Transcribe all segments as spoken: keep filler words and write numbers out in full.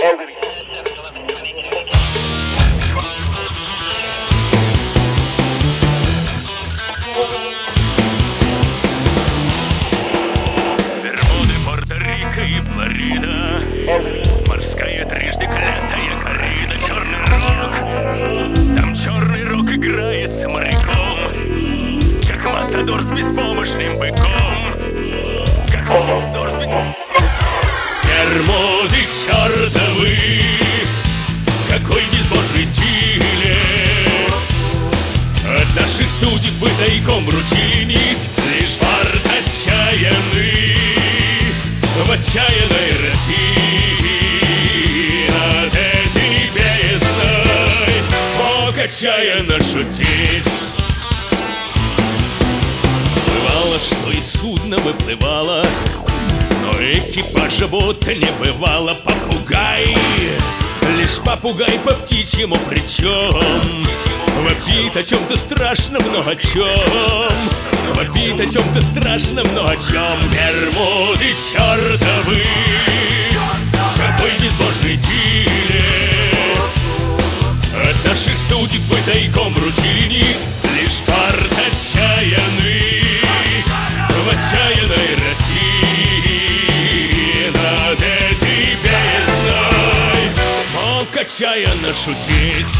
Бермуды, Пуэрто-Рико и Флорида, морская трижды клятая коррида, черный рок, там черный рок играет с моряком, как матадор с беспомощным быком, как матадор с беспомощным. Бермуды чертовы, какой безбожной силе от наших судеб вы тайком вручили нить. Лишь фарт отчаянный в отчаянной России над этой бездной мог отчаянно шутить. Бывало, что из судна выплывало, но экипажа будто не бывало. Попугай, лишь попугай по птичьему причем вопит о чем-то страшном, но о чем? Вопит о чем-то страшном, но о чем? Бермуды чертовы, какой безбожной силе от наших судеб вы тайком вручили нить. Лишь фарт отчаянный в отчаянной России над этой бездной мог отчаянно шутить.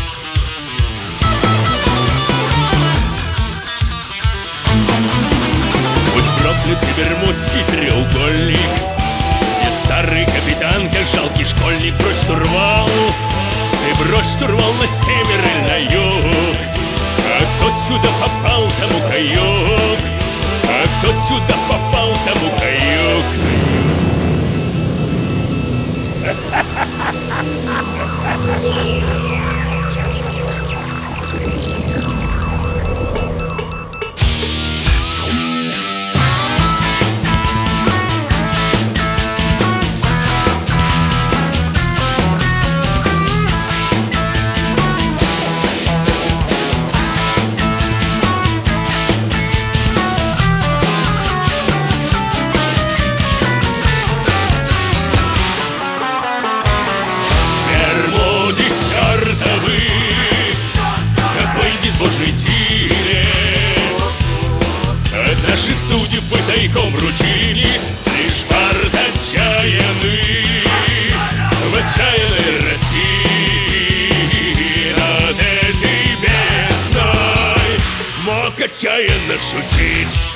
Проклятый Бермудский треугольник, где старый капитан, как жалкий школьник, брось штурвал, ты брось штурвал на север или на юг. А кто сюда попал, тому каюк, а кто сюда попал, тому каюк. От наших судеб вы тайком вручились. Лишь фарт отчаянный в отчаянной России над этой бездной мог отчаянно шутить.